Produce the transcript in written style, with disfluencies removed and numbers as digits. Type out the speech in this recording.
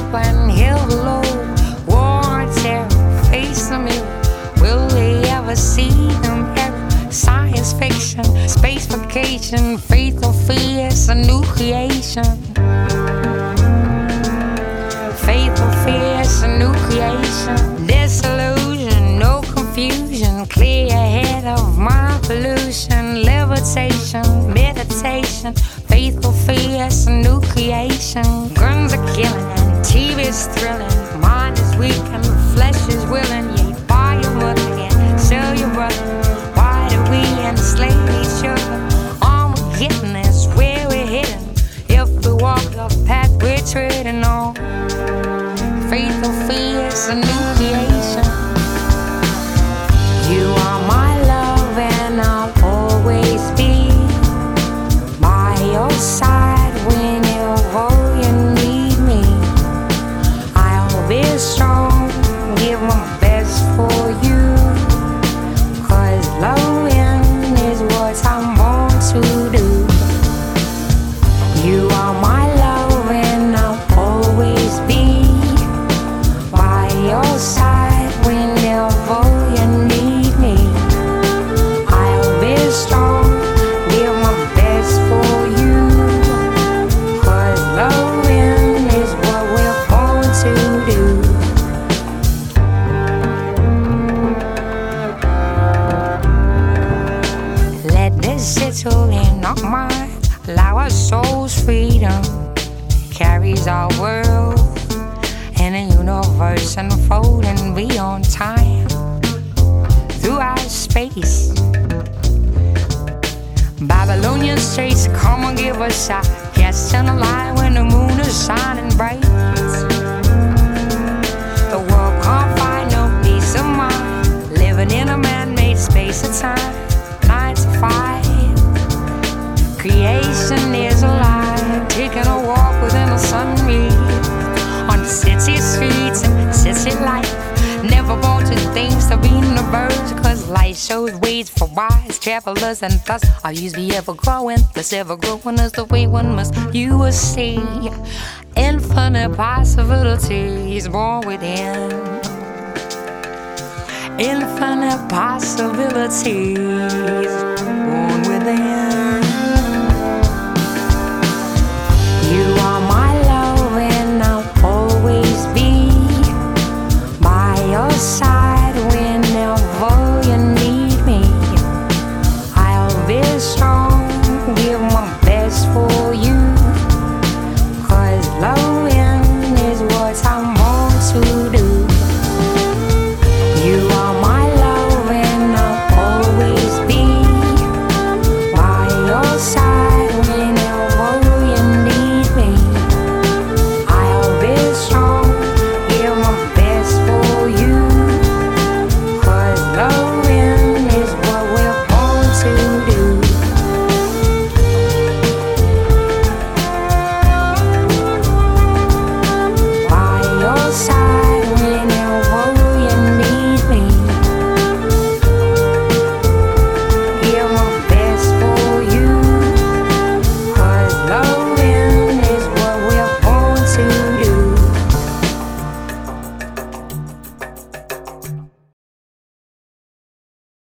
and hill below. War and terror, face the mirror. Will we ever see them ever? Science fiction, space vacation, faith or fear, it's a new creation. Faith or fear, it's a new creation. Disillusion, no confusion, clear ahead of mind pollution. Levitation, meditation, faith or fear, it's a new creation. Guns are killing and TV's thrilling. Mind is weak and the flesh is willing. Yeah, buy your mother and sell your brother. Why do we enslave each other? Armageddon is where we're heading. If we walk the path we're treading on. Faith or fear, it's a new creation. You are my love and I'll always be by your side whenever you need me. I'll be strong, give my best for you, 'cause loving is what I'm born to do. You are my love and I'll always be by your side whenever you need me. I'll be strong, give my best for you, 'cause loving is what we're born to do. Let this settle in our mind, allow our souls freedom. Carries our world in a universe unfolding beyond time. Throughout space, Babylonian straits, come and give us a guest in a line when the moon is shining bright. The world can't find no peace of mind, living in a man-made space of time. 9 to 5, creation is alive, taking a walk within a sun reef. On city streets and city life, never wanted things to be in the birds, 'cause life shows ways for wise travelers, and thus our use be ever growing. This ever growing is the way one must. You will see infinite possibilities born within. Infinite possibilities born within.